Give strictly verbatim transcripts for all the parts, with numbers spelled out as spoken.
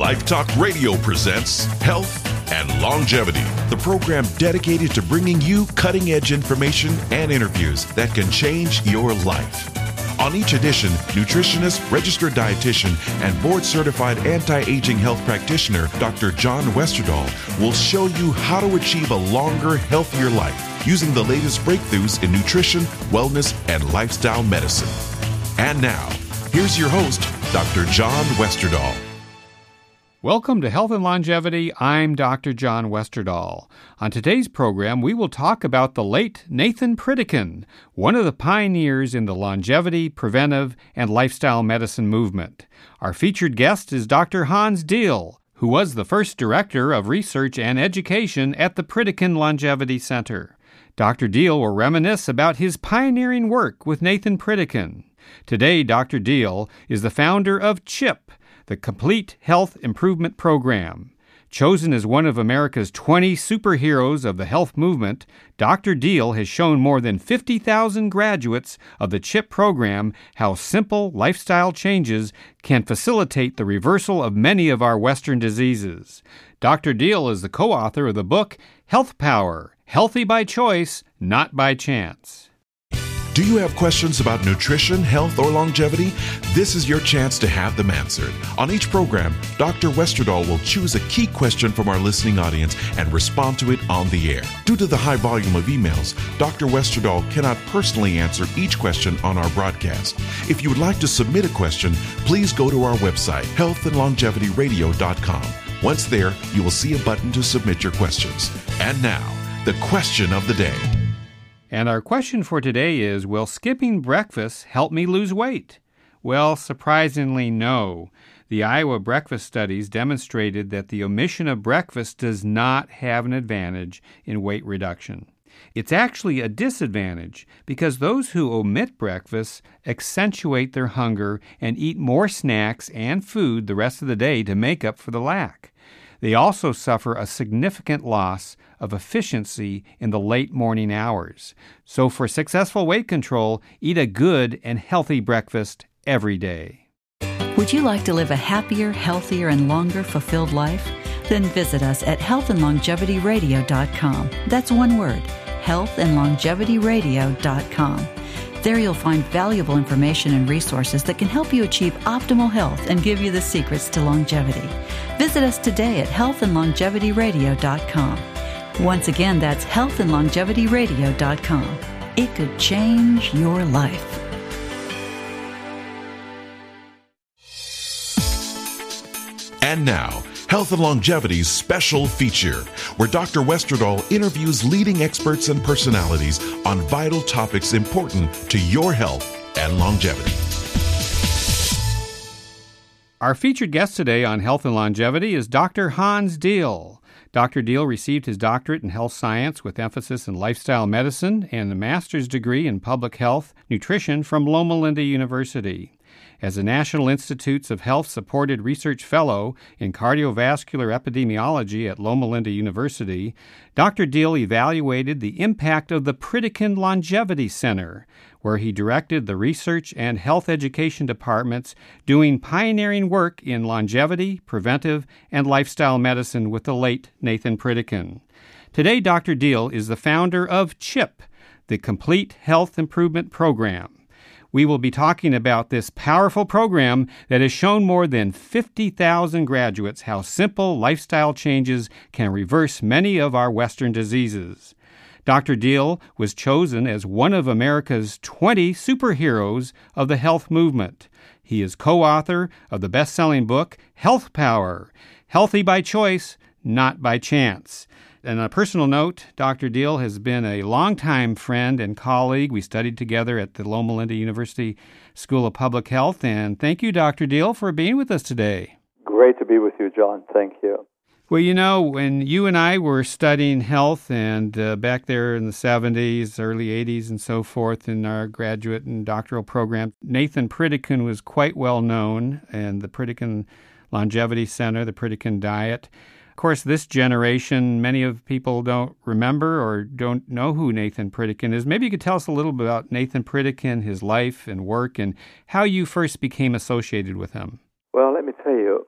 Life Talk Radio presents Health and Longevity, the program dedicated to bringing you cutting-edge information and interviews that can change your life. On each edition, nutritionist, registered dietitian, and board-certified anti-aging health practitioner, Doctor John Westerdahl, will show you how to achieve a longer, healthier life using the latest breakthroughs in nutrition, wellness, and lifestyle medicine. And now, here's your host, Doctor John Westerdahl. Welcome to Health and Longevity. I'm Doctor John Westerdahl. On today's program, we will talk about the late Nathan Pritikin, one of the pioneers in the longevity, preventive, and lifestyle medicine movement. Our featured guest is Doctor Hans Diehl, who was the first director of research and education at the Pritikin Longevity Center. Doctor Diehl will reminisce about his pioneering work with Nathan Pritikin. Today, Doctor Diehl is the founder of CHIP, the Complete Health Improvement Program. Chosen as one of America's twenty superheroes of the health movement, Doctor Diehl has shown more than fifty thousand graduates of the CHIP program how simple lifestyle changes can facilitate the reversal of many of our Western diseases. Doctor Diehl is the co-author of the book Health Power, Healthy by Choice, Not by Chance. Do you have questions about nutrition, health, or longevity? This is your chance to have them answered. On each program, Doctor Westerdahl will choose a key question from our listening audience and respond to it on the air. Due to the high volume of emails, Doctor Westerdahl cannot personally answer each question on our broadcast. If you would like to submit a question, please go to our website, health and longevity radio dot com. Once there, you will see a button to submit your questions. And now, the question of the day. And our question for today is, will skipping breakfast help me lose weight? Well, surprisingly, no. The Iowa breakfast studies demonstrated that the omission of breakfast does not have an advantage in weight reduction. It's actually a disadvantage because those who omit breakfast accentuate their hunger and eat more snacks and food the rest of the day to make up for the lack. They also suffer a significant loss of efficiency in the late morning hours. So for successful weight control, eat a good and healthy breakfast every day. Would you like to live a happier, healthier, and longer fulfilled life? Then visit us at health and longevity radio dot com. That's one word, health and longevity radio dot com. There you'll find valuable information and resources that can help you achieve optimal health and give you the secrets to longevity. Visit us today at health and longevity radio dot com. Once again, that's health and longevity radio dot com. It could change your life. And now, Health and Longevity's special feature, where Doctor Westerdahl interviews leading experts and personalities on vital topics important to your health and longevity. Our featured guest today on Health and Longevity is Doctor Hans Diehl. Doctor Diehl received his doctorate in health science with emphasis in lifestyle medicine and a master's degree in public health nutrition from Loma Linda University. As a National Institutes of Health Supported Research Fellow in Cardiovascular Epidemiology at Loma Linda University, Doctor Diehl evaluated the impact of the Pritikin Longevity Center, where he directed the research and health education departments doing pioneering work in longevity, preventive, and lifestyle medicine with the late Nathan Pritikin. Today, Doctor Diehl is the founder of CHIP, the Complete Health Improvement Program. We will be talking about this powerful program that has shown more than fifty thousand graduates how simple lifestyle changes can reverse many of our Western diseases. Doctor Diehl was chosen as one of America's twenty superheroes of the health movement. He is co-author of the best-selling book, Health Power, Healthy by Choice, Not by Chance. And on a personal note, Doctor Diehl has been a longtime friend and colleague. We studied together at the Loma Linda University School of Public Health. And thank you, Doctor Diehl, for being with us today. Great to be with you, John. Thank you. Well, you know, when you and I were studying health and uh, back there in the seventies, early eighties and so forth in our graduate and doctoral program, Nathan Pritikin was quite well known, and the Pritikin Longevity Center, the Pritikin Diet. Of course, this generation, many of people don't remember or don't know who Nathan Pritikin is. Maybe you could tell us a little bit about Nathan Pritikin, his life and work, and how you first became associated with him. Well, let me tell you,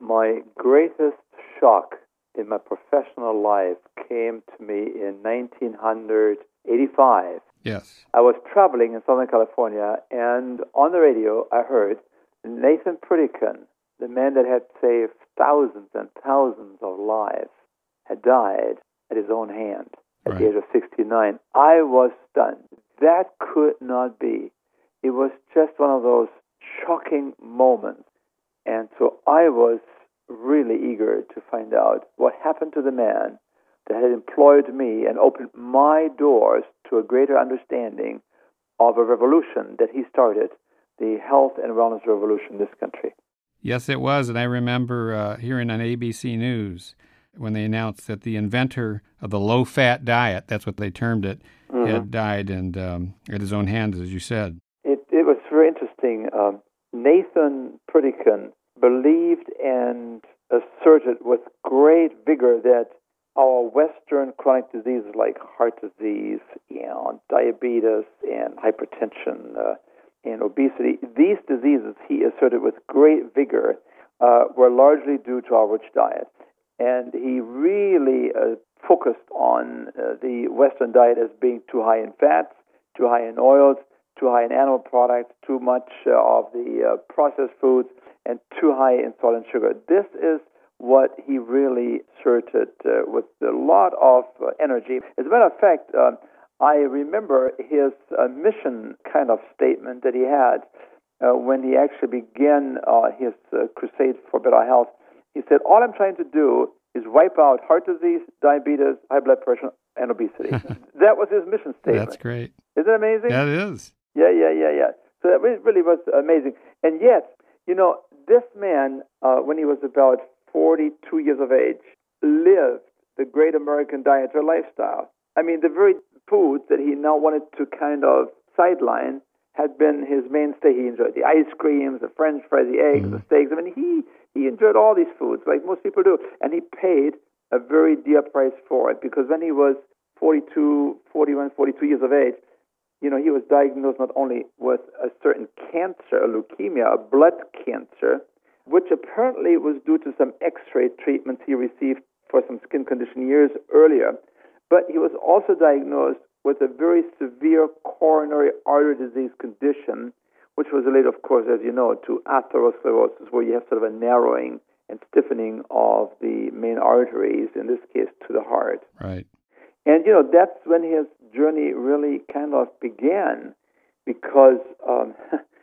My greatest shock in my professional life came to me in nineteen eighty-five. Yes. I was traveling in Southern California, and on the radio I heard Nathan Pritikin, the man that had saved thousands and thousands of lives, had died at his own hand at Right. the age of sixty-nine. I was stunned. That could not be. It was just one of those shocking moments. And so I was really eager to find out what happened to the man that had employed me and opened my doors to a greater understanding of a revolution that he started, the health and wellness revolution in this country. Yes, it was. And I remember uh, hearing on A B C News when they announced that the inventor of the low-fat diet, that's what they termed it, mm-hmm. had died and um, at his own hands, as you said. It, it was very interesting. Um, Nathan Pritikin believed and asserted with great vigor that our Western chronic diseases like heart disease, you know, diabetes, and hypertension, uh, and obesity, these diseases, he asserted with great vigor, uh, were largely due to our rich diet. And he really uh, focused on uh, the Western diet as being too high in fats, too high in oils, too high in animal products, too much uh, of the uh, processed foods, and too high in salt and sugar. This is what he really asserted uh, with a lot of uh, energy. As a matter of fact, uh, I remember his uh, mission kind of statement that he had uh, when he actually began uh, his uh, crusade for better health. He said, all I'm trying to do is wipe out heart disease, diabetes, high blood pressure, and obesity. That was his mission statement. That's great. Isn't it amazing? That is. Yeah, yeah, yeah, yeah. So that really was amazing. And yet, you know, this man, uh, when he was about forty-two years of age, lived the great American dietary lifestyle. I mean, the very foods that he now wanted to kind of sideline had been his mainstay. He enjoyed the ice creams, the French fries, the eggs, mm. the steaks. I mean, he, he enjoyed all these foods like most people do. And he paid a very dear price for it because when he was forty-two, forty-one, forty-two years of age, you know, he was diagnosed not only with a certain cancer, a leukemia, a blood cancer, which apparently was due to some X-ray treatments he received for some skin condition years earlier, but he was also diagnosed with a very severe coronary artery disease condition, which was related, of course, as you know, to atherosclerosis, where you have sort of a narrowing and stiffening of the main arteries, in this case, to the heart. Right. And, you know, that's when his journey really kind of began, because um,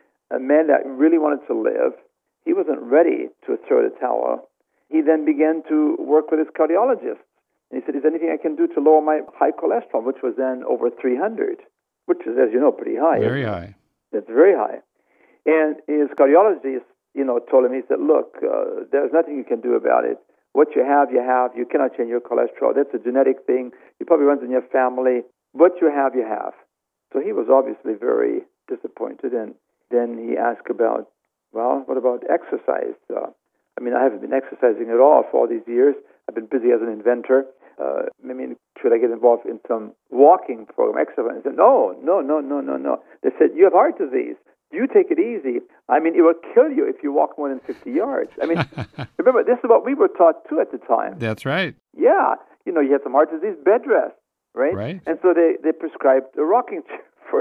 a man that really wanted to live, he wasn't ready to throw the towel. He then began to work with his cardiologist. And he said, is there anything I can do to lower my high cholesterol, which was then over three hundred, which is, as you know, pretty high. Very high. That's very high. And his cardiologist, you know, told him, he said, look, uh, there's nothing you can do about it. What you have, you have. You cannot change your cholesterol. That's a genetic thing. It probably runs in your family. What you have, you have. So he was obviously very disappointed. And then he asked about, well, what about exercise? Uh, I mean, I haven't been exercising at all for all these years. I've been busy as an inventor. Uh, I mean, should I get involved in some walking program, exercise? I said, no, no, no, no, no, no. They said, you have heart disease. You take it easy. I mean, it will kill you if you walk more than fifty yards. I mean, remember, this is what we were taught, too, at the time. That's right. Yeah. You know, you had some heart disease, bed rest, right? Right. And so they, they prescribed a rocking chair for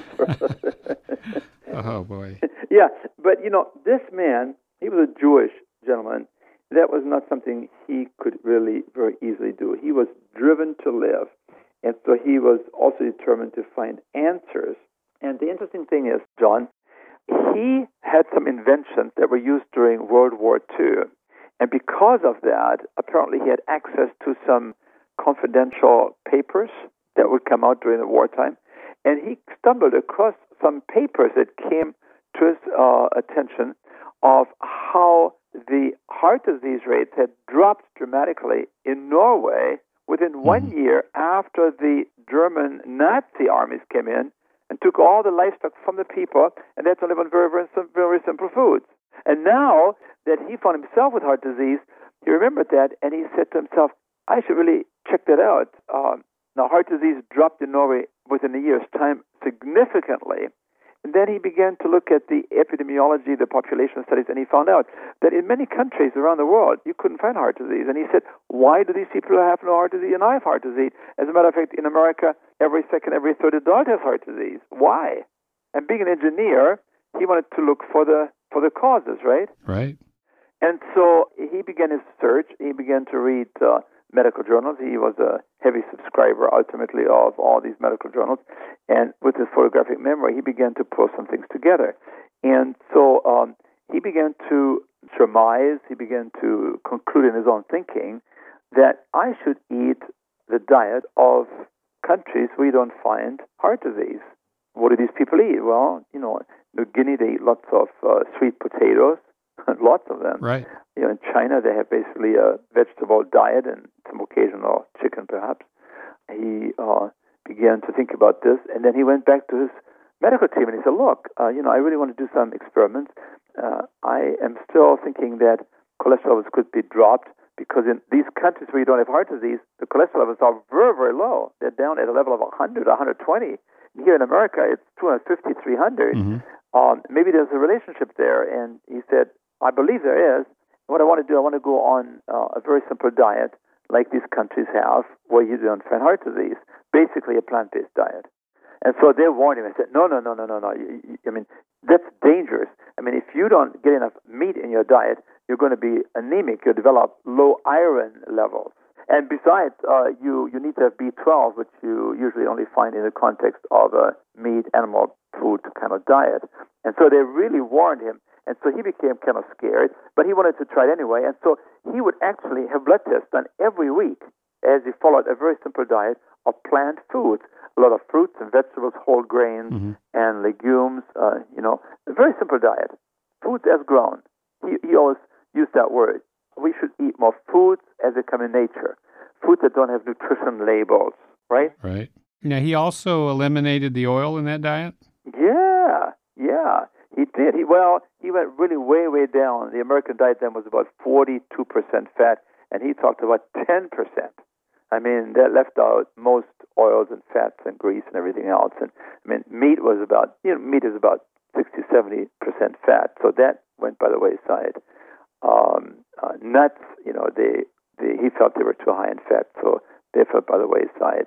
him. Oh, boy. Yeah. But, you know, this man, he was a Jewish gentleman. That was not something he could really very easily do. He was driven to live. And so he was also determined to find answers. And the interesting thing is, John, he had some inventions that were used during World War Two. And because of that, apparently he had access to some confidential papers that would come out during the wartime. And he stumbled across some papers that came to his uh, attention of how the heart disease rates had dropped dramatically in Norway within mm-hmm. one year after the German Nazi armies came in and took all the livestock from the people, and they had to live on very, very, very simple foods. And now that he found himself with heart disease, he remembered that, and he said to himself, I should really check that out. Um, now, heart disease dropped in Norway within a year's time significantly, And then he began to look at the epidemiology, the population studies, and he found out that in many countries around the world, you couldn't find heart disease. And he said, why do these people have no heart disease and I have heart disease? As a matter of fact, in America, every second, every third adult has heart disease. Why? And being an engineer, he wanted to look for the for the causes, right? Right. And so he began his search. He began to read uh, medical journals. He was a heavy subscriber, ultimately, of all these medical journals. And with his photographic memory, he began to pull some things together. And so um, he began to surmise, he began to conclude in his own thinking that I should eat the diet of countries where you don't find heart disease. What do these people eat? Well, you know, New Guinea, they eat lots of uh, sweet potatoes, lots of them. Right. You know, in China, they have basically a vegetable diet and some occasional chicken, perhaps. He uh, began to think about this, and then he went back to his medical team and he said, look, uh, you know, I really want to do some experiments. Uh, I am still thinking that cholesterol levels could be dropped because in these countries where you don't have heart disease, the cholesterol levels are very, very low. They're down at a level of one hundred, one hundred twenty. Here in America, it's two fifty, three hundred. Mm-hmm. Um, maybe there's a relationship there. And he said, I believe there is. What I want to do, I want to go on uh, a very simple diet like these countries have where you don't find heart disease, basically a plant-based diet. And so they warned him and said, no, no, no, no, no, no. You, you, I mean, that's dangerous. I mean, if you don't get enough meat in your diet, you're going to be anemic. You'll develop low iron levels. And besides, uh, you, you need to have B twelve, which you usually only find in the context of a meat, animal food kind of diet. And so they really warned him. And so he became kind of scared, but he wanted to try it anyway. And so he would actually have blood tests done every week as he followed a very simple diet of plant foods, a lot of fruits and vegetables, whole grains mm-hmm. and legumes, uh, you know, a very simple diet. Foods as grown. He, he always used that word. We should eat more foods as they come in nature, foods that don't have nutrition labels, right? Right. Now, he also eliminated the oil in that diet? Yeah, yeah. He did. He Well, he went really way, way down. The American diet then was about forty-two percent fat, and he talked about ten percent. I mean, that left out most oils and fats and grease and everything else. And I mean, meat was about, you know, meat is about sixty, seventy percent fat, so that went by the wayside. Um, uh, nuts, you know, they, they he felt they were too high in fat, so they fell by the wayside.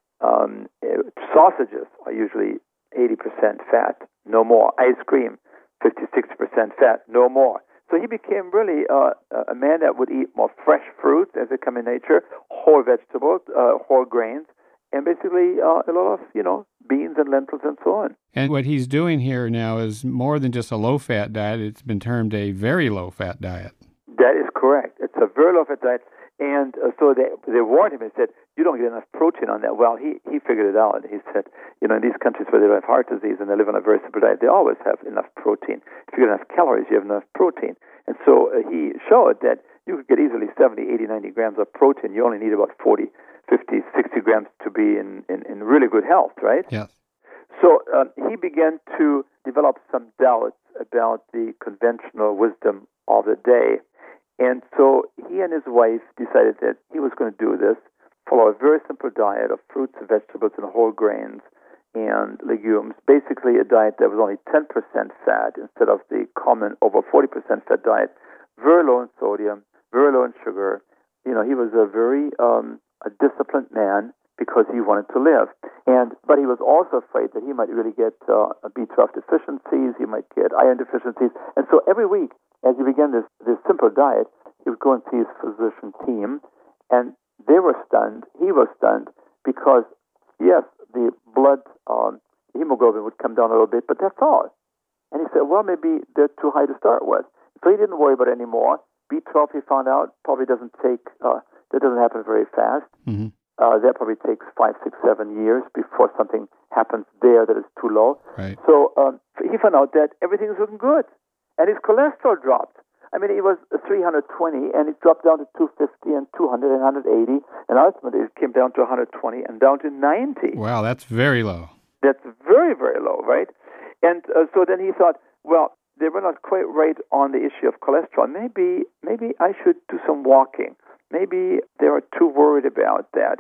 Um, it, sausages are usually eighty percent fat, no more. Ice cream, fifty-six percent fat, no more. So he became really uh, a man that would eat more fresh fruits as they come in nature, whole vegetables, uh, whole grains, and basically uh, a lot of, you know, beans and lentils and so on. And what he's doing here now is more than just a low-fat diet. It's been termed a very low-fat diet. That is correct. It's a very low-fat diet. And uh, so they they warned him and said, you don't get enough protein on that. Well, he, he figured it out. He said, you know, in these countries where they don't have heart disease and they live on a very simple diet, they always have enough protein. If you get enough calories, you have enough protein. And so uh, he showed that you could get easily seventy, eighty, ninety grams of protein. You only need about forty, fifty, sixty grams to be in, in, in really good health, right? Yes. So um, he began to develop some doubts about the conventional wisdom of the day. And so he and his wife decided that he was going to do this, follow a very simple diet of fruits, vegetables, and whole grains and legumes, basically a diet that was only ten percent fat instead of the common over forty percent fat diet, very low in sodium, very low in sugar. You know, he was a very um, a disciplined man because he wanted to live. And but he was also afraid that he might really get uh, B twelve deficiencies, he might get iron deficiencies. And so every week, as he began this, this simple diet, he would go and see his physician team, and they were stunned, he was stunned, because, yes, the blood um, hemoglobin would come down a little bit, but that's all. And he said, well, maybe they're too high to start with. So he didn't worry about it anymore. B twelve, he found out, probably doesn't take, uh, that doesn't happen very fast. Mm-hmm. Uh, that probably takes five, six, seven years before something happens there that is too low. Right. So um, he found out that everything is looking good. And his cholesterol dropped. I mean, it was three hundred twenty, and it dropped down to two fifty and two hundred and one hundred eighty, and ultimately it came down to one hundred twenty and down to ninety. Wow, that's very low. That's very, very low, right? And uh, so then he thought, well, they were not quite right on the issue of cholesterol. Maybe, maybe I should do some walking. Maybe they were too worried about that.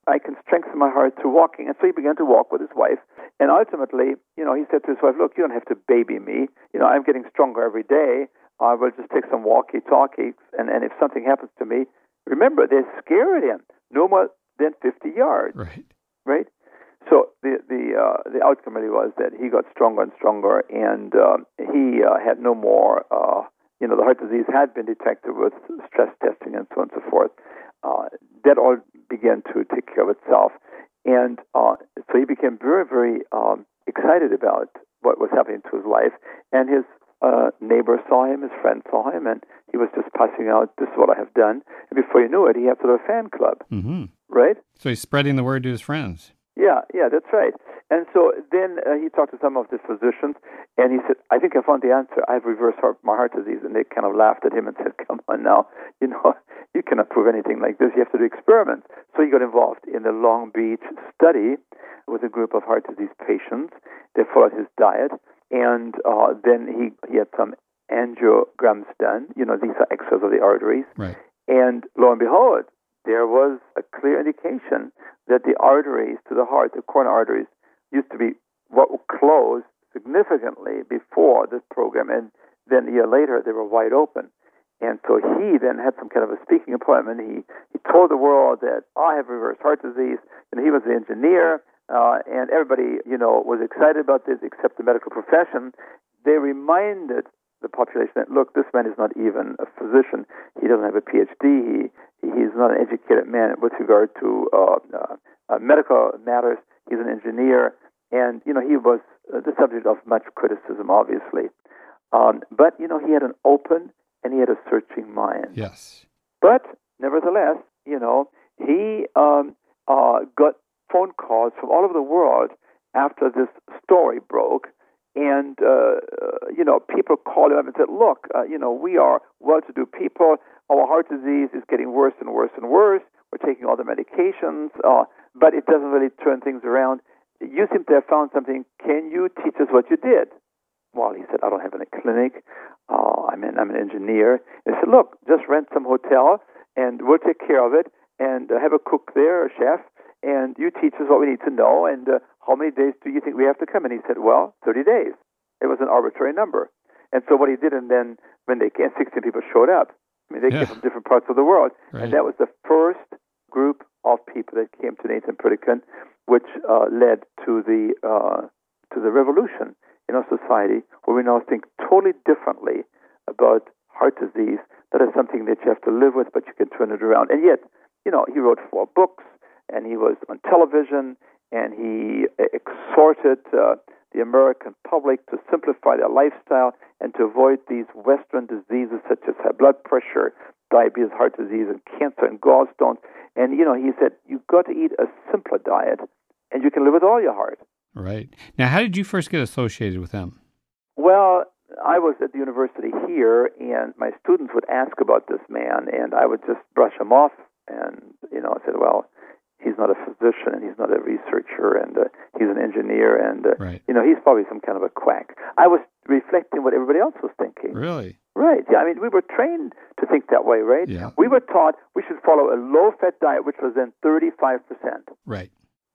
I can strengthen my heart through walking. And so he began to walk with his wife. And ultimately, you know, he said to his wife, look, you don't have to baby me. You know, I'm getting stronger every day. I will just take some walkie-talkies. And, and if something happens to me, remember, they're scared him. No more than fifty yards. Right. Right? So the the uh, the outcome really was that he got stronger and stronger, and um, he uh, had no more, uh, you know, the heart disease had been detected with stress testing and so on and so forth. Uh, that all began to take care of itself. And uh, so he became very, very um, excited about what was happening to his life. And his uh, neighbor saw him, his friend saw him, and he was just passing out, this is what I have done. And before you knew it, he had sort of a fan club, mm-hmm. right? So he's spreading the word to his friends. Yeah, yeah, that's right. And so then uh, he talked to some of the physicians, and he said, I think I found the answer. I have reverse heart, my heart disease. And they kind of laughed at him and said, come on now, you know, you cannot prove anything like this. You have to do experiments. So he got involved in the Long Beach study with a group of heart disease patients. They followed his diet, and uh, then he, he had some angiograms done. You know, these are X-rays of the arteries. Right. And lo and behold, there was a clear indication that the arteries to the heart, the coronary arteries, used to be what were closed significantly before this program, and then a year later they were wide open. And so he then had some kind of a speaking appointment. He he told the world that I have reverse heart disease, and he was the engineer, uh, and everybody, you know, was excited about this except the medical profession. They reminded the population that, look, this man is not even a physician. He doesn't have a P H D. He he's not an educated man with regard to uh, uh, uh, medical matters. He's an engineer, and you know he was uh, the subject of much criticism, obviously. Um, but you know he had an open and he had a searching mind. Yes. But nevertheless, you know he um, uh, got phone calls from all over the world after this story broke. And, uh, you know, people called him up and said, look, uh, you know, we are well-to-do people. Our heart disease is getting worse and worse and worse. We're taking all the medications, uh, but it doesn't really turn things around. You seem to have found something. Can you teach us what you did? Well, he said, I don't have any clinic. Uh, I'm, an, I'm an engineer. And he said, look, just rent some hotel, and we'll take care of it, and uh, have a cook there, a chef, and you teach us what we need to know, and uh, how many days do you think we have to come? And he said, well, thirty days. It was an arbitrary number. And so what he did, and then when they came, sixteen people showed up. I mean, they yeah. came from different parts of the world. Right. And that was the first group of people that came to Nathan Pritikin, which uh, led to the uh, to the revolution in our society, where we now think totally differently about heart disease. That is something that you have to live with, but you can turn it around. And yet, you know, he wrote four books, and he was on television, and he exhorted uh, the American public to simplify their lifestyle and to avoid these Western diseases such as high blood pressure, diabetes, heart disease, and cancer, and gallstones. And, you know, he said, you've got to eat a simpler diet, and you can live with all your heart. Right. Now, how did you first get associated with him? Well, I was at the university here, and my students would ask about this man, and I would just brush him off, and, you know, I said, well, he's not a physician, and he's not a researcher, and uh, he's an engineer, and, uh, right. you know, he's probably some kind of a quack. I was reflecting what everybody else was thinking. Really? Right. Yeah, I mean, we were trained to think that way, right? Yeah. We were taught we should follow a low-fat diet, which was then thirty-five percent. Right.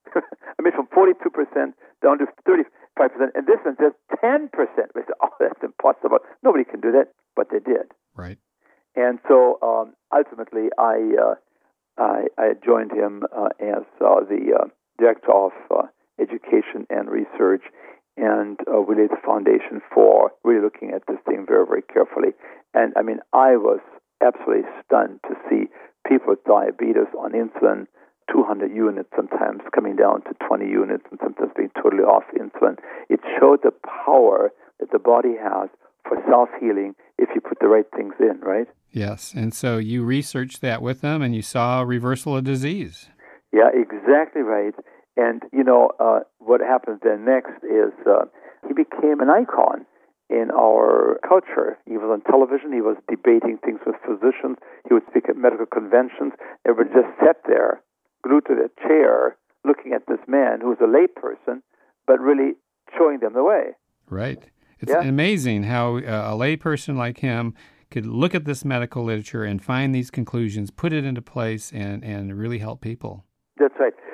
I mean, from forty-two percent down to thirty-five percent, and this one says ten percent. We said, oh, that's impossible. Nobody can do that, but they did. Right. And so, um, ultimately, I... Uh, I, I joined him uh, as uh, the uh, director of uh, education and research, and uh, we laid the foundation for really looking at this thing very, very carefully. And I mean, I was absolutely stunned to see people with diabetes on insulin, two hundred units sometimes, coming down to twenty units, and sometimes being totally off insulin. It showed the power that the body has for self-healing if you put the right things in, right? Yes, and so you researched that with them, and you saw a reversal of disease. Yeah, exactly right. And, you know, uh, what happens then next is uh, he became an icon in our culture. He was on television. He was debating things with physicians. He would speak at medical conventions. They would just sit there, glued to their chair, looking at this man who was a layperson, but really showing them the way. Right. It's yeah. amazing how uh, a layperson like him could look at this medical literature and find these conclusions, put it into place, and, and really help people. That's right.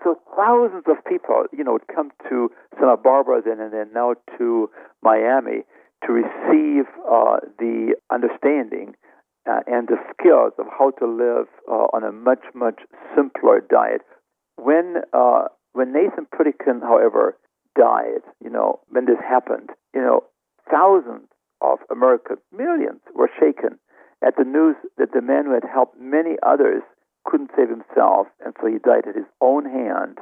so thousands of people, you know, would come to Santa Barbara then and then now to Miami to receive uh, the understanding uh, and the skills of how to live uh, on a much, much simpler diet. When uh, when Nathan Pritikin, however, died, you know, when this happened, you know, thousands of Americans, millions, were shaken at the news that the man who had helped many others couldn't save himself, and so he died at his own hand.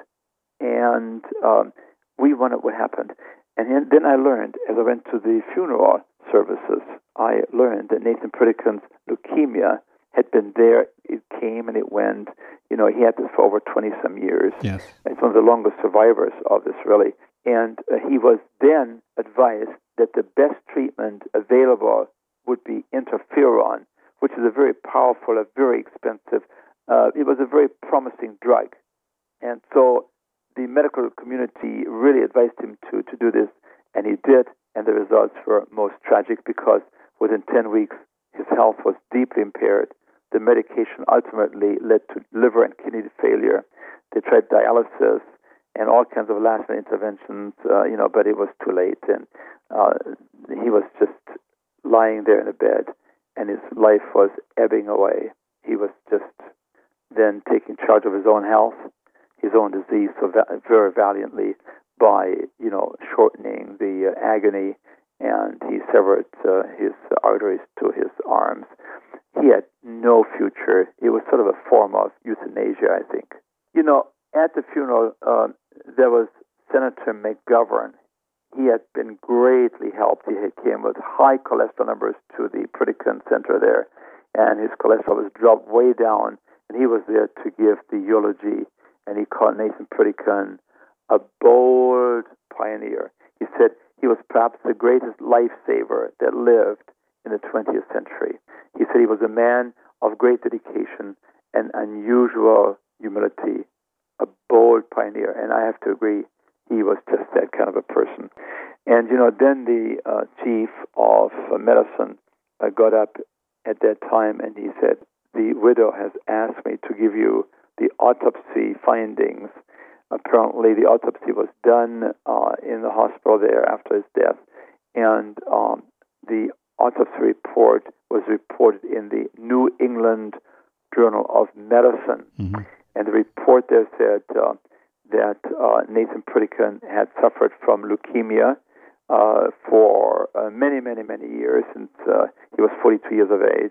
And um, we wondered what happened. And then I learned, as I went to the funeral services, I learned that Nathan Pritikin's leukemia had been there. It came and it went. You know, he had this for over twenty-some years. Yes. He's one of the longest survivors of this, really. And uh, he was then advised that the best treatment available would be interferon, which is a very powerful, a very expensive, uh, it was a very promising drug. And so the medical community really advised him to, to do this, and he did, and the results were most tragic because within ten weeks, his health was deeply impaired. The medication ultimately led to liver and kidney failure. They tried dialysis and all kinds of last-minute interventions, uh, you know, but it was too late, and uh, he was just lying there in a bed, and his life was ebbing away. He was just then taking charge of his own health, his own disease, so va- very valiantly by, you know, shortening the uh, agony, and he severed uh, his arteries to his arms. He had no future. It was sort of a form of euthanasia, I think. You know, at the funeral, uh, there was Senator McGovern. He had been greatly helped. He had came with high cholesterol numbers to the Pritikin Center there, and his cholesterol was dropped way down, and he was there to give the eulogy, and he called Nathan Pritikin a bold pioneer. He said he was perhaps the greatest lifesaver that lived in the twentieth century. He said he was a man of great dedication and unusual humility, a bold pioneer, and I have to agree, he was just that kind of a person. And, you know, then the uh, chief of uh, medicine uh, got up at that time and he said, the widow has asked me to give you the autopsy findings. Apparently the autopsy was done uh, in the hospital there after his death, and um, the autopsy report was reported in the New England Journal of Medicine. Mm-hmm. And the report there said uh, that uh, Nathan Pritikin had suffered from leukemia uh, for uh, many, many, many years, since uh, he was forty-two years of age.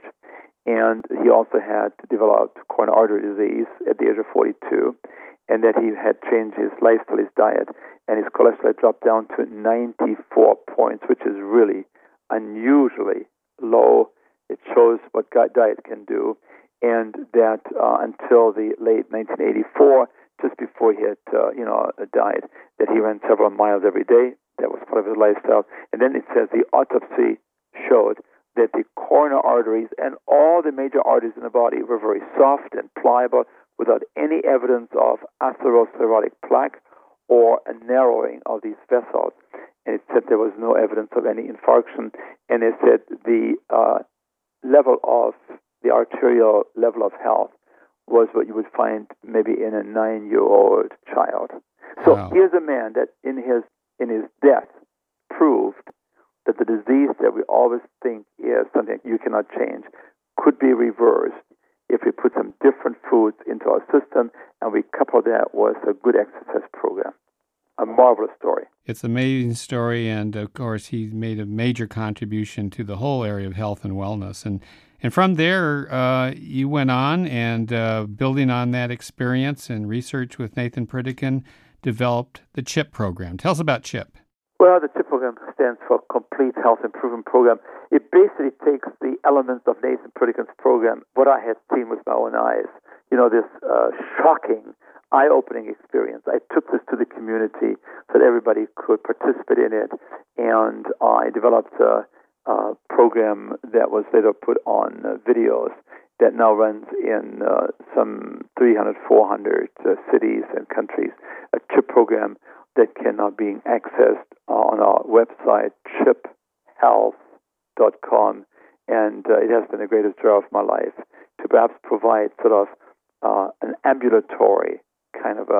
And he also had developed coronary artery disease at the age of forty-two, and that he had changed his lifestyle, his diet, and his cholesterol dropped down to ninety-four points, which is really unusually low. It shows what diet can do. And that uh, until the late nineteen eighty-four, just before he had, uh, you know, died, that he ran several miles every day. That was part of his lifestyle. And then it says the autopsy showed that the coronary arteries and all the major arteries in the body were very soft and pliable, without any evidence of atherosclerotic plaque or a narrowing of these vessels. And it said there was no evidence of any infarction. And it said the uh, level of the arterial level of health was what you would find maybe in a nine-year-old child. So wow. Here's a man that in his in his death proved that the disease that we always think is something you cannot change could be reversed if we put some different foods into our system and we couple that with a good exercise program. A marvelous story. It's an amazing story, and of course he made a major contribution to the whole area of health and wellness. And and from there, uh, you went on and uh, building on that experience and research with Nathan Pritikin, developed the CHIP program. Tell us about CHIP. Well, the CHIP program stands for Complete Health Improvement Program. It basically takes the elements of Nathan Pritikin's program, what I had seen with my own eyes, you know, this uh, shocking, eye-opening experience. I took this to the community so that everybody could participate in it, and I developed a, a program that was later put on uh, videos that now runs in uh, some three hundred, four hundred uh, cities and countries, a CHIP program that can now be accessed on our website, chip health dot com, and uh, it has been the greatest joy of my life to perhaps provide sort of uh, an ambulatory kind of a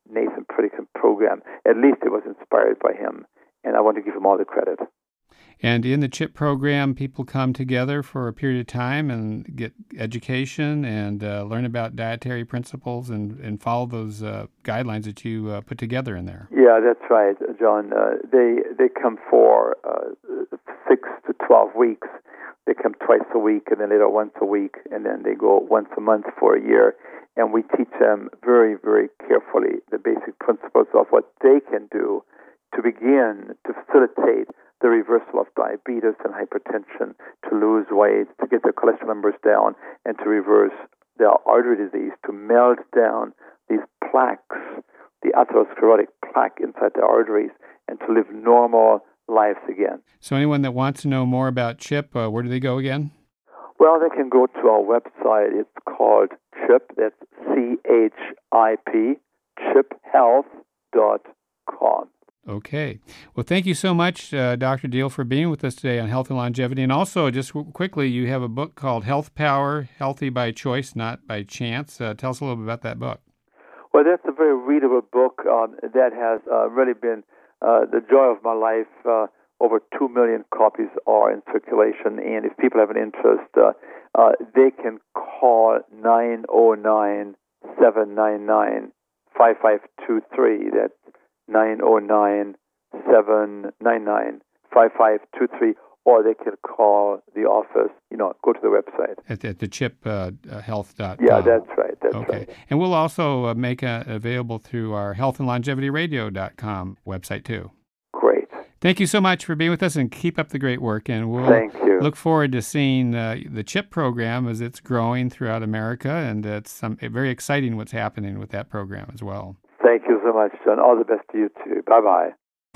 Nathan Pritikin program. At least it was inspired by him, and I want to give him all the credit. And in the CHIP program, people come together for a period of time and get education and uh, learn about dietary principles and, and follow those uh, guidelines that you uh, put together in there. Yeah, that's right, John. Uh, they they come for uh, six to twelve weeks. They come twice a week, and then later once a week, and then they go once a month for a year. And we teach them very, very carefully the basic principles of what they can do to begin to facilitate the reversal of diabetes and hypertension, to lose weight, to get their cholesterol numbers down, and to reverse their artery disease, to melt down these plaques, the atherosclerotic plaque inside the arteries, and to live normal lives again. So anyone that wants to know more about CHIP, uh, where do they go again? Well, they can go to our website. It's called CHIP. That's C H I P, chip health dot com. Okay. Well, thank you so much, uh, Doctor Deal, for being with us today on Health and Longevity. And also, just w- quickly, you have a book called Health Power, Healthy by Choice, Not by Chance. Uh, tell us a little bit about that book. Well, that's a very readable book um, that has uh, really been uh, the joy of my life. Uh, over two million copies are in circulation. And if people have an interest, uh, uh, they can call nine oh nine, seven nine nine, five five two three. That's nine oh nine, seven nine nine, five five two three, or they can call the office, you know, go to the website. At, at the chip health dot com. Yeah, that's right. That's okay. right. And we'll also uh, make it available through our health and longevity radio dot com website, too. Great. Thank you so much for being with us, and keep up the great work. And we'll Thank you. look forward to seeing uh, the CHIP program as it's growing throughout America, and it's some, very exciting what's happening with that program as well. Thank you so much, John. All the best to you, too. Bye-bye.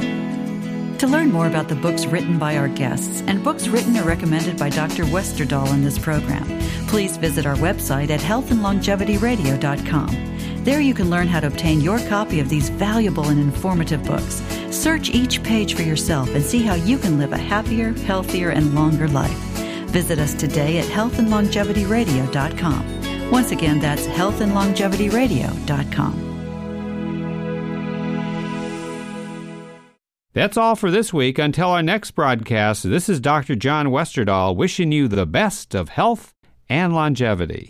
To learn more about the books written by our guests and books written or recommended by Doctor Westerdahl in this program, please visit our website at health and longevity radio dot com. There you can learn how to obtain your copy of these valuable and informative books. Search each page for yourself and see how you can live a happier, healthier, and longer life. Visit us today at health and longevity radio dot com. Once again, that's health and longevity radio dot com. That's all for this week. Until our next broadcast, this is Doctor John Westerdahl wishing you the best of health and longevity.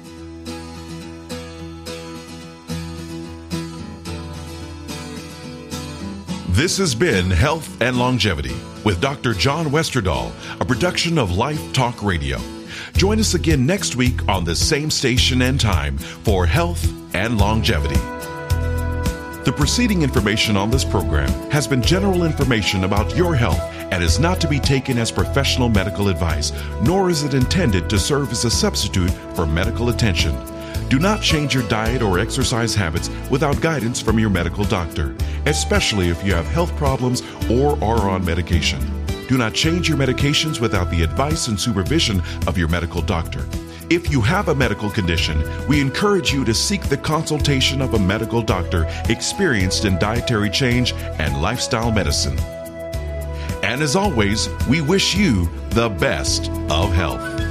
This has been Health and Longevity with Doctor John Westerdahl, a production of Life Talk Radio. Join us again next week on the same station and time for Health and Longevity. The preceding information on this program has been general information about your health and is not to be taken as professional medical advice, nor is it intended to serve as a substitute for medical attention. Do not change your diet or exercise habits without guidance from your medical doctor, especially if you have health problems or are on medication. Do not change your medications without the advice and supervision of your medical doctor. If you have a medical condition, we encourage you to seek the consultation of a medical doctor experienced in dietary change and lifestyle medicine. And as always, we wish you the best of health.